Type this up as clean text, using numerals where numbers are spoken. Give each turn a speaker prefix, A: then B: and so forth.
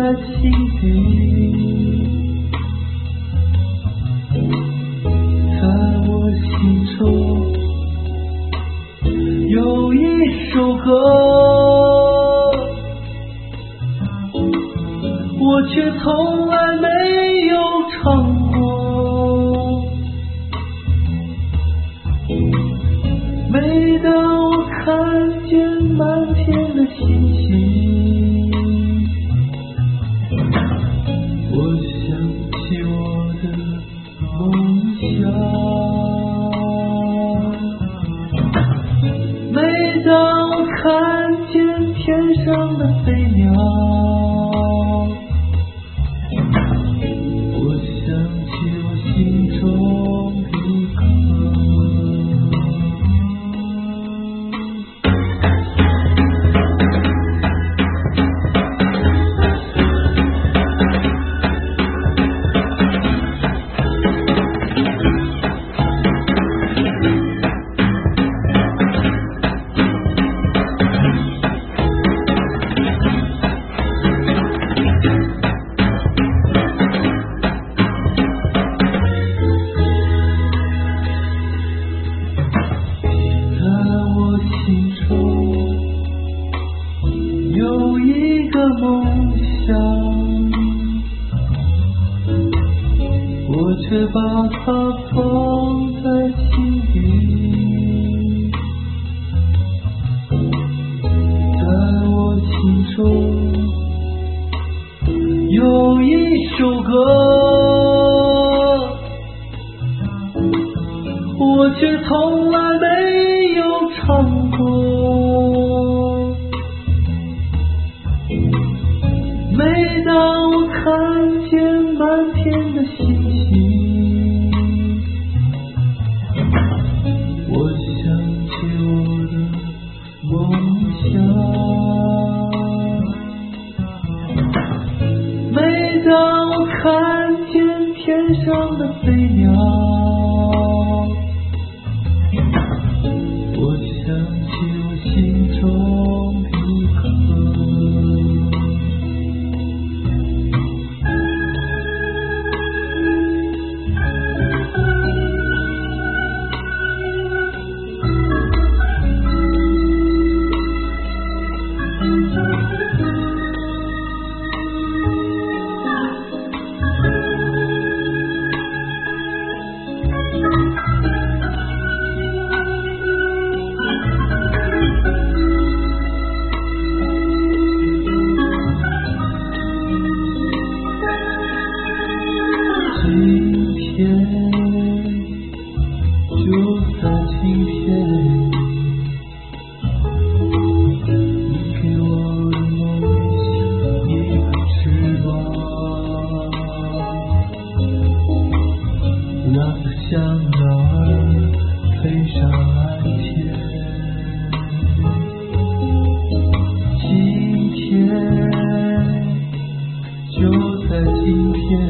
A: 心底，在我心中有一首歌，我却从来没有唱过。每当我看见满天的星星，我想起我的梦想。每当我看见天上的飞鸟，我想起我心中的歌。有一个梦想，我却把它放在心底。在我心中有一首歌，我却从来没有唱过。每当我看见满天的星星，我想起我的梦想。每当我看见天上的飞鸟，我想起我心中的歌。今天，就在今天，你给我的梦想一个翅膀，让它像鸟儿飞上蓝天。今天，就在今天。